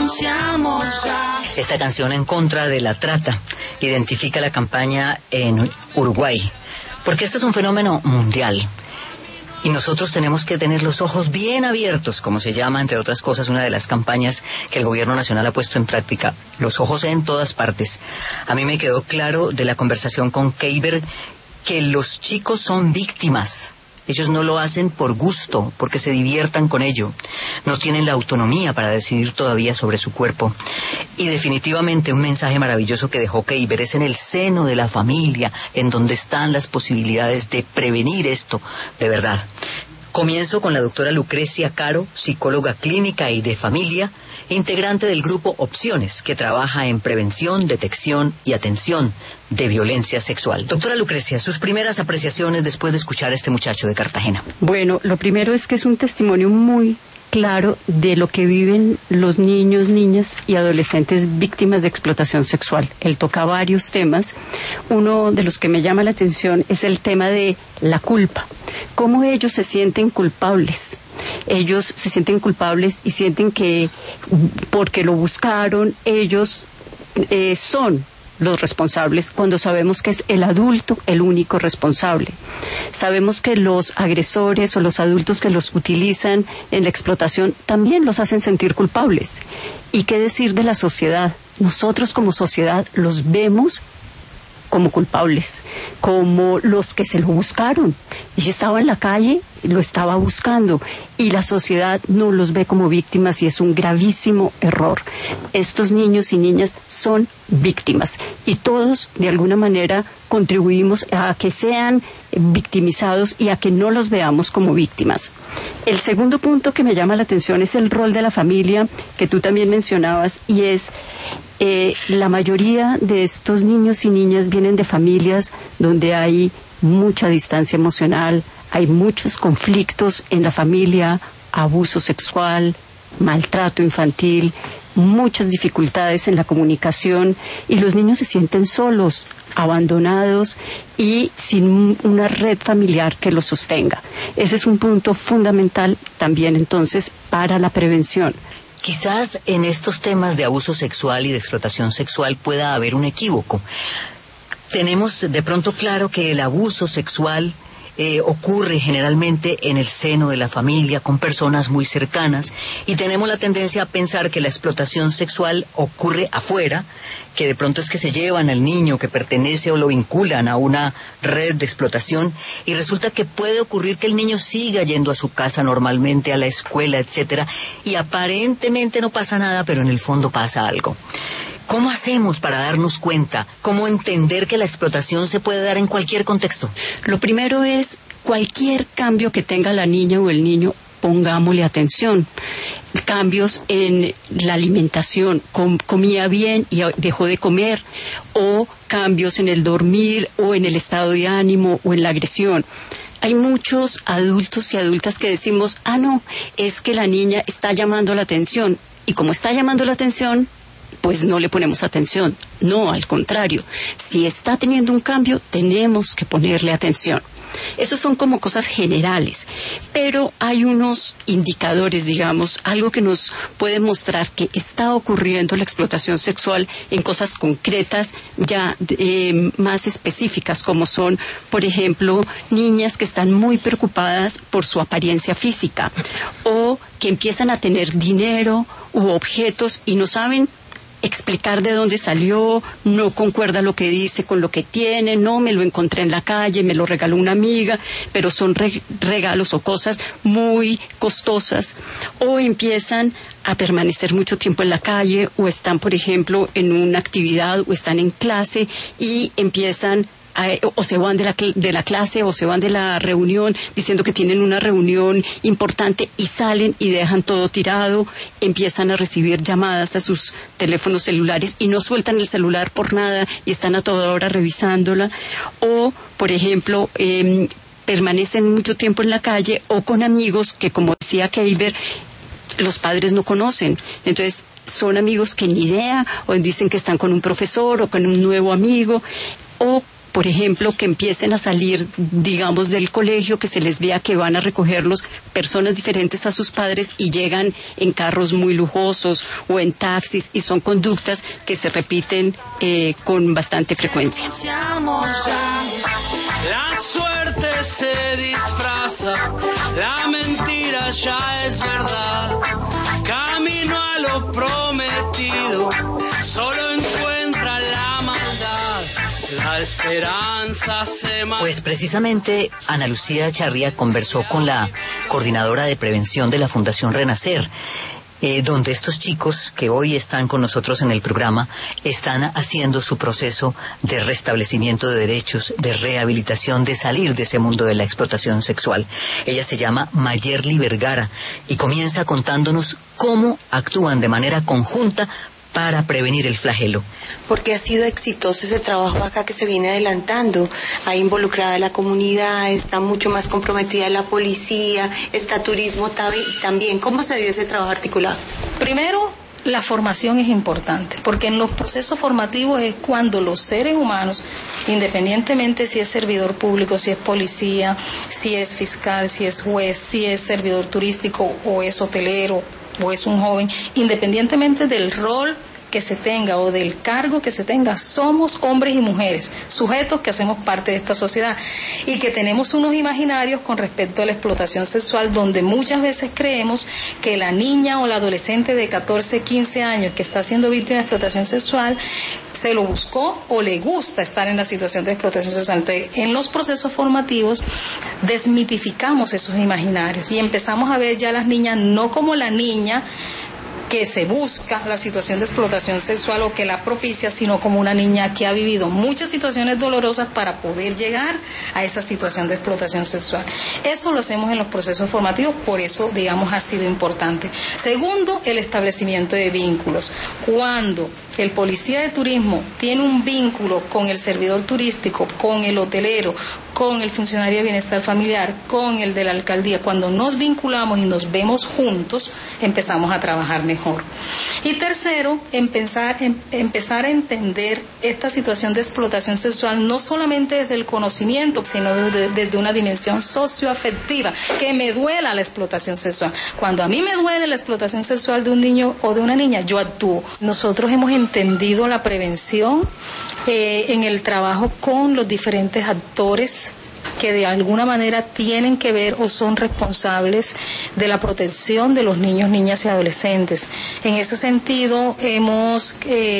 denunciamos ya. Esta canción en contra de la trata identifica la campaña en Uruguay, porque este es un fenómeno mundial. Y nosotros tenemos que tener los ojos bien abiertos, como se llama, entre otras cosas, una de las campañas que el gobierno nacional ha puesto en práctica. Los ojos en todas partes. A mí me quedó claro de la conversación con Keiber que los chicos son víctimas. Ellos no lo hacen por gusto, porque se diviertan con ello. No tienen la autonomía para decidir todavía sobre su cuerpo. Y definitivamente un mensaje maravilloso que dejó Keiber es en el seno de la familia, en donde están las posibilidades de prevenir esto de verdad. Comienzo con la doctora Lucrecia Caro, psicóloga clínica y de familia, integrante del grupo Opciones, que trabaja en prevención, detección y atención de violencia sexual. Doctora Lucrecia, sus primeras apreciaciones después de escuchar a este muchacho de Cartagena. Bueno, lo primero es que es un testimonio muy claro de lo que viven los niños, niñas y adolescentes víctimas de explotación sexual. Él toca varios temas. Uno de los que me llama la atención es el tema de la culpa. Cómo ellos se sienten culpables. Ellos se sienten culpables y sienten que porque lo buscaron, ellos son los responsables, cuando sabemos que es el adulto el único responsable. Sabemos que los agresores o los adultos que los utilizan en la explotación también los hacen sentir culpables. ¿Y qué decir de la sociedad? Nosotros como sociedad los vemos como culpables, como los que se lo buscaron. Ella estaba en la calle, lo estaba buscando, y la sociedad no los ve como víctimas, y es un gravísimo error. Estos niños y niñas son víctimas, y todos de alguna manera contribuimos a que sean victimizados y a que no los veamos como víctimas. El segundo punto que me llama la atención es el rol de la familia, que tú también mencionabas, y es la mayoría de estos niños y niñas vienen de familias donde hay mucha distancia emocional, hay muchos conflictos en la familia, abuso sexual, maltrato infantil, muchas dificultades en la comunicación, y los niños se sienten solos, abandonados y sin una red familiar que los sostenga. Ese es un punto fundamental también entonces para la prevención. Quizás en estos temas de abuso sexual y de explotación sexual pueda haber un equívoco. Tenemos de pronto claro que el abuso sexual ocurre generalmente en el seno de la familia, con personas muy cercanas, y tenemos la tendencia a pensar que la explotación sexual ocurre afuera, que de pronto es que se llevan al niño que pertenece o lo vinculan a una red de explotación, y resulta que puede ocurrir que el niño siga yendo a su casa normalmente, a la escuela, etcétera, y aparentemente no pasa nada, pero en el fondo pasa algo. ¿Cómo hacemos para darnos cuenta? ¿Cómo entender que la explotación se puede dar en cualquier contexto? Lo primero es cualquier cambio que tenga la niña o el niño, pongámosle atención. Cambios en la alimentación, comía bien y dejó de comer, o cambios en el dormir o en el estado de ánimo o en la agresión. Hay muchos adultos y adultas que decimos, no, es que la niña está llamando la atención, y como está llamando la atención, pues no le ponemos atención. No, al contrario, si está teniendo un cambio, tenemos que ponerle atención. Esos son como cosas generales, pero hay unos indicadores, digamos, algo que nos puede mostrar que está ocurriendo la explotación sexual en cosas concretas, ya más específicas, como son, por ejemplo, niñas que están muy preocupadas por su apariencia física, o que empiezan a tener dinero u objetos y no saben explicar de dónde salió, no concuerda lo que dice con lo que tiene, no, me lo encontré en la calle, me lo regaló una amiga, pero son regalos o cosas muy costosas, o empiezan a permanecer mucho tiempo en la calle, o están, por ejemplo, en una actividad o están en clase y empiezan o se van de la clase o se van de la reunión diciendo que tienen una reunión importante y salen y dejan todo tirado, empiezan a recibir llamadas a sus teléfonos celulares y no sueltan el celular por nada y están a toda hora revisándola, o por ejemplo permanecen mucho tiempo en la calle o con amigos que, como decía Keiber, los padres no conocen, entonces son amigos que ni idea, o dicen que están con un profesor o con un nuevo amigo, o por ejemplo, que empiecen a salir, digamos, del colegio, que se les vea que van a recogerlos personas diferentes a sus padres y llegan en carros muy lujosos o en taxis, y son conductas que se repiten con bastante frecuencia. La suerte se disfraza, la mentira ya es verdad. Camino a lo prometido, solo encuentra la maldad. La esperanza se mantiene. Pues precisamente Ana Lucía Charria conversó con la coordinadora de prevención de la Fundación Renacer, donde estos chicos que hoy están con nosotros en el programa están haciendo su proceso de restablecimiento de derechos, de rehabilitación, de salir de ese mundo de la explotación sexual. Ella se llama Mayerly Vergara y comienza contándonos cómo actúan de manera conjunta para prevenir el flagelo. Porque ha sido exitoso ese trabajo acá que se viene adelantando. Ha involucrado a la comunidad, está mucho más comprometida la policía, está turismo también. ¿Cómo se dio ese trabajo articulado? Primero, la formación es importante, porque en los procesos formativos es cuando los seres humanos, independientemente si es servidor público, si es policía, si es fiscal, si es juez, si es servidor turístico o es hotelero o es un joven, independientemente del rol que se tenga o del cargo que se tenga, somos hombres y mujeres, sujetos que hacemos parte de esta sociedad y que tenemos unos imaginarios con respecto a la explotación sexual, donde muchas veces creemos que la niña o la adolescente de 14, 15 años que está siendo víctima de explotación sexual se lo buscó o le gusta estar en la situación de explotación sexual. Entonces, en los procesos formativos desmitificamos esos imaginarios y empezamos a ver ya a las niñas no como la niña que se busca la situación de explotación sexual o que la propicia, sino como una niña que ha vivido muchas situaciones dolorosas para poder llegar a esa situación de explotación sexual. Eso lo hacemos en los procesos formativos, por eso, digamos, ha sido importante. Segundo, el establecimiento de vínculos. Cuando el policía de turismo tiene un vínculo con el servidor turístico, con el hotelero, con el funcionario de bienestar familiar, con el de la alcaldía, cuando nos vinculamos y nos vemos juntos, empezamos a trabajar mejor. Y tercero, empezar a entender esta situación de explotación sexual no solamente desde el conocimiento, sino desde una dimensión socioafectiva, que me duela la explotación sexual. Cuando a mí me duele la explotación sexual de un niño o de una niña, yo actúo. Nosotros hemos entendido la prevención en el trabajo con los diferentes actores que de alguna manera tienen que ver o son responsables de la protección de los niños, niñas y adolescentes. En ese sentido, hemos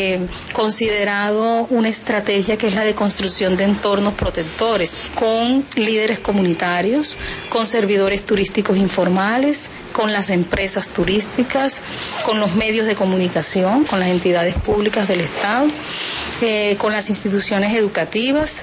considerado una estrategia que es la de construcción de entornos protectores, con líderes comunitarios, con servidores turísticos informales, con las empresas turísticas, con los medios de comunicación, con las entidades públicas del Estado, con las instituciones educativas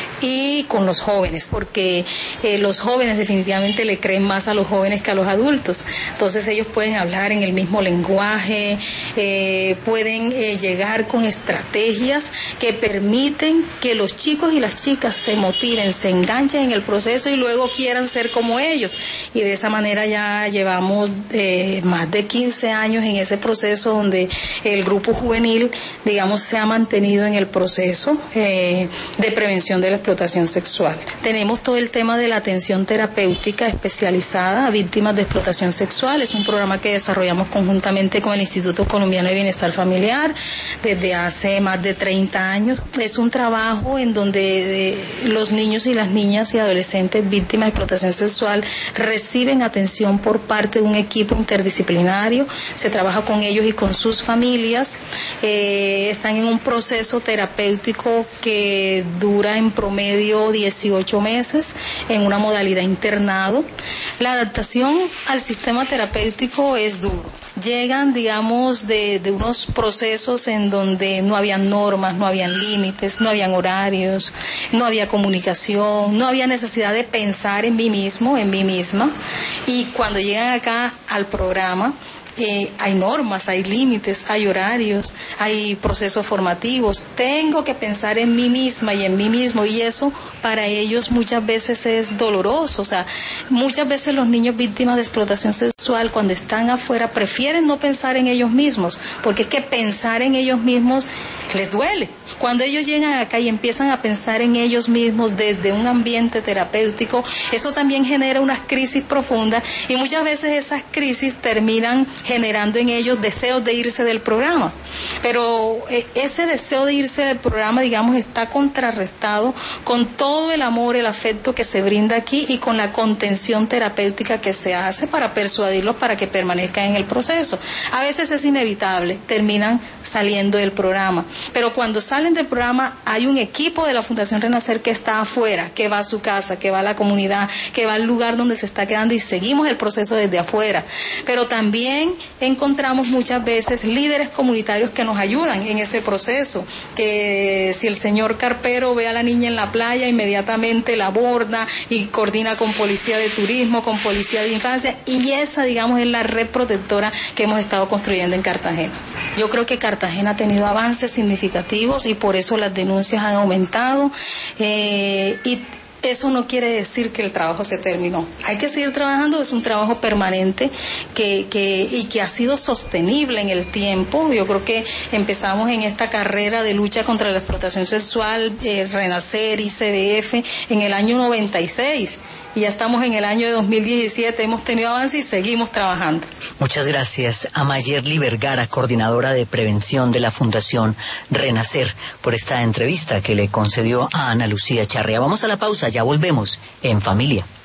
y con los jóvenes, porque los jóvenes definitivamente le creen más a los jóvenes que a los adultos. Entonces ellos pueden hablar en el mismo lenguaje, pueden llegar con estrategias que permiten que los chicos y las chicas se motiven, se enganchen en el proceso y luego quieran ser como ellos. Y de esa manera ya llevamos más de 15 años en ese proceso donde el grupo juvenil, digamos, se ha mantenido en el proceso de prevención de la explotación sexual. Tenemos todo el tema de la atención terapéutica especializada a víctimas de explotación sexual. Es un programa que desarrollamos conjuntamente con el Instituto Colombiano de Bienestar Familiar desde hace más de 30 años. Es un trabajo en donde los niños y las niñas y adolescentes víctimas de explotación sexual reciben atención por parte de un equipo interdisciplinario. Se trabaja con ellos y con sus familias. Están en un proceso terapéutico que dura en promedio 18 meses en una modalidad internado. La adaptación al sistema terapéutico es duro. Llegan, digamos, de unos procesos en donde no habían normas, no habían límites, no habían horarios, no había comunicación, no había necesidad de pensar en mí mismo, en mí misma. Y cuando llegan acá al programa, hay normas, hay límites, hay horarios, hay procesos formativos. Tengo que pensar en mí misma y en mí mismo, y eso para ellos muchas veces es doloroso. O sea, muchas veces los niños víctimas de explotación sexual, cuando están afuera, prefieren no pensar en ellos mismos, porque es que pensar en ellos mismos les duele. Cuando ellos llegan acá y empiezan a pensar en ellos mismos desde un ambiente terapéutico, eso también genera unas crisis profundas y muchas veces esas crisis terminan generando en ellos deseos de irse del programa. Pero ese deseo de irse del programa, digamos, está contrarrestado con todo el amor, el afecto que se brinda aquí y con la contención terapéutica que se hace para persuadirlos para que permanezcan en el proceso. A veces es inevitable, terminan saliendo del programa, pero cuando salen del programa hay un equipo de la Fundación Renacer que está afuera, que va a su casa, que va a la comunidad, que va al lugar donde se está quedando y seguimos el proceso desde afuera. Pero también encontramos muchas veces líderes comunitarios que nos ayudan en ese proceso, que si el señor carpero ve a la niña en la playa, inmediatamente la aborda y coordina con policía de turismo, con policía de infancia, y esa, digamos, es la red protectora que hemos estado construyendo en Cartagena. Yo creo que Cartagena ha tenido avances significativos y por eso las denuncias han aumentado, y eso no quiere decir que el trabajo se terminó. Hay que seguir trabajando, es un trabajo permanente y que ha sido sostenible en el tiempo. Yo creo que empezamos en esta carrera de lucha contra la explotación sexual, Renacer, ICBF, en el año 96. Y ya estamos en el año de 2017, hemos tenido avance y seguimos trabajando. Muchas gracias a Mayerly Vergara, coordinadora de prevención de la Fundación Renacer, por esta entrevista que le concedió a Ana Lucía Charria. Vamos a la pausa, ya volvemos en Familia.